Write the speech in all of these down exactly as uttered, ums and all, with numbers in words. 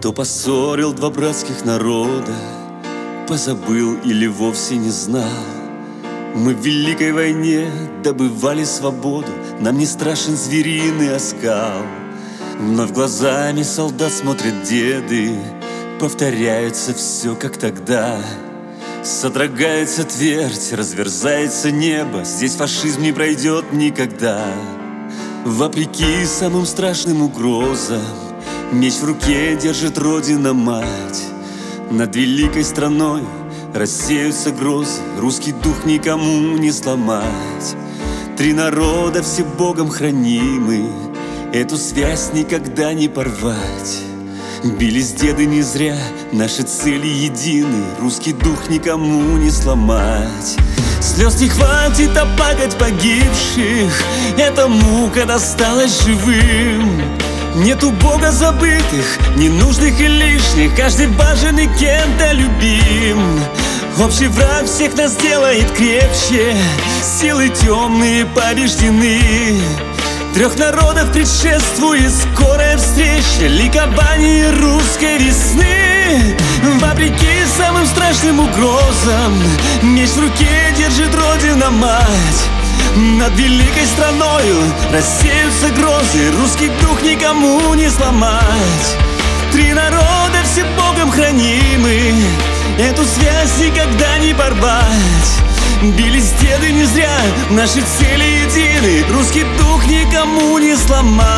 Кто поссорил два братских народа, позабыл или вовсе не знал. Мы в великой войне добывали свободу, нам не страшен звериный оскал. Вновь глазами солдат смотрят деды, повторяется все, как тогда. Содрогается твердь, разверзается небо, здесь фашизм не пройдет никогда. Вопреки самым страшным угрозам, меч в руке держит Родина-Мать. Над великой страной рассеются грозы, русский дух никому не сломать. Три народа все Богом хранимы, эту связь никогда не порвать. Бились деды не зря, наши цели едины, русский дух никому не сломать. Слез не хватит оплакать погибших, эта мука досталась живым. Нету Бога забытых, ненужных и лишних, каждый важен и кем-то любим. Общий враг всех нас делает крепче, силы темные побеждены. Трех народов предшествует скорая встреча, ликование русской весны. Вопреки самым страшным угрозам, меч в руке держит Родина-Мать. Над великой страною рассеются грозы, русский дух никому не сломать. Три народа все Богом хранимы, эту связь никогда не порвать. Бились деды не зря, наши цели едины, русский дух никому не сломать.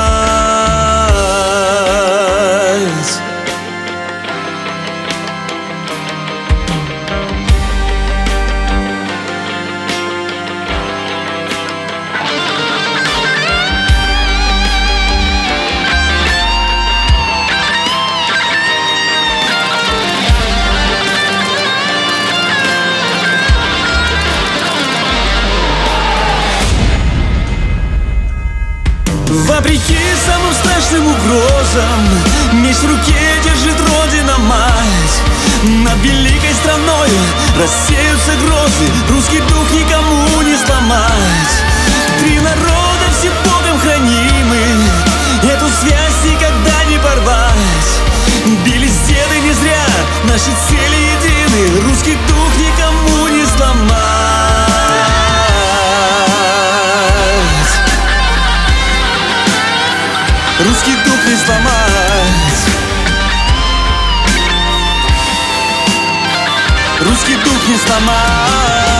Вопреки самым страшным угрозам, меч в руке держит Родина-Мать. Над великой страною рассеются грозы, русский дух никому не сломать. Три народа все Богом хранимы, эту связь никогда не порвать. Бились деды не зря, наши цели едины, русский дух никому не сломать. Русский дух не сломать. Русский дух не сломать.